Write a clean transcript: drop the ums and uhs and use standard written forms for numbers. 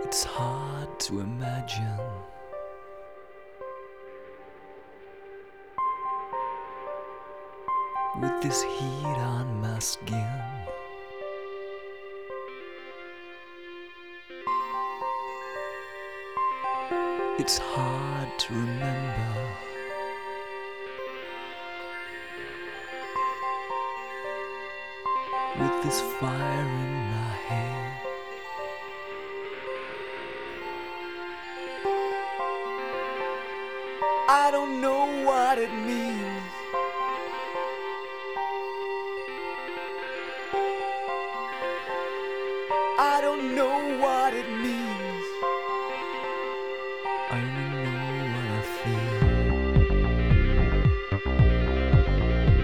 It's hard to imagine with this heat on my skin. It's hard to remember with this fire in my head. I don't know what it means. I don't know what it means.